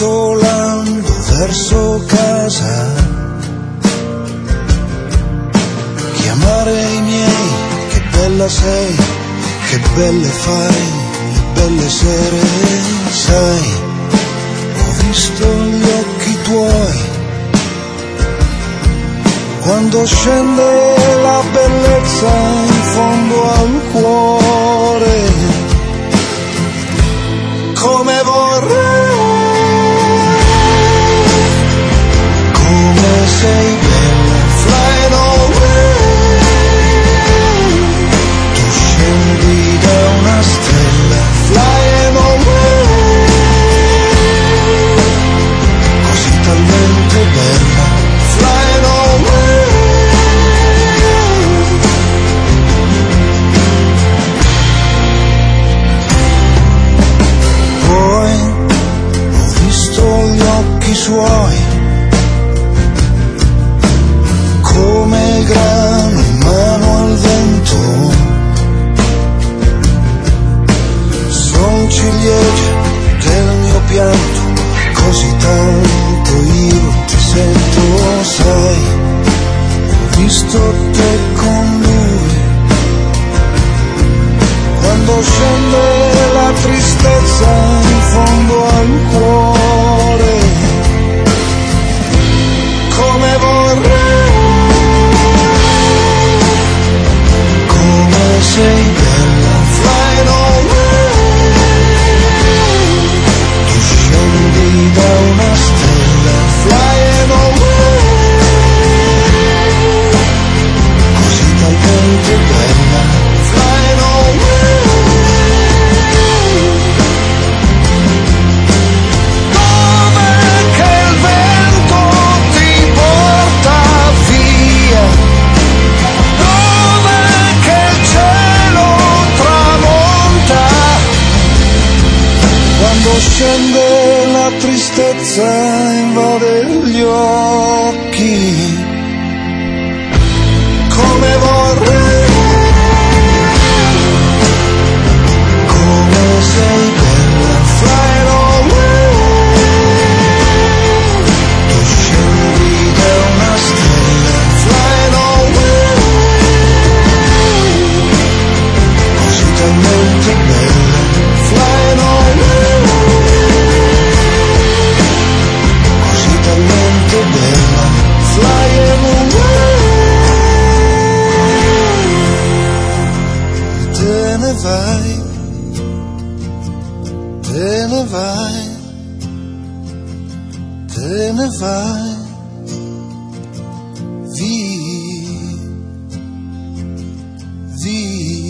brontolando verso casa, chiamare i miei, che bella sei, che belle fai, le belle sere, sai, ho visto gli occhi tuoi, quando scende la bellezza in fondo al cuore, come vorrei, come sei bella, flying away, tu scendi da una stella, flying away, così talmente bella, flying away. Poi ho visto gli occhi suoi, come il grano in mano al vento, son ciliegie del mio pianto, così tanto io ti sento, sai, ho visto te con lui, quando scende la tristezza in fondo al cuore, come vorrei, come sei bella, flying away, tu scendi da una stella, flying away, così talmente bella, flying away. Dove che il vento ti porta via, dove che il cielo tramonta, quando scende la tristezza invade gli occhi, come vorrei, come sei bella, flying away, tu scendi da una stella, flying away, così talmente bella, flying away, così talmente bella, flying away. Te ne vai, te ne vai, te ne vai, via, via.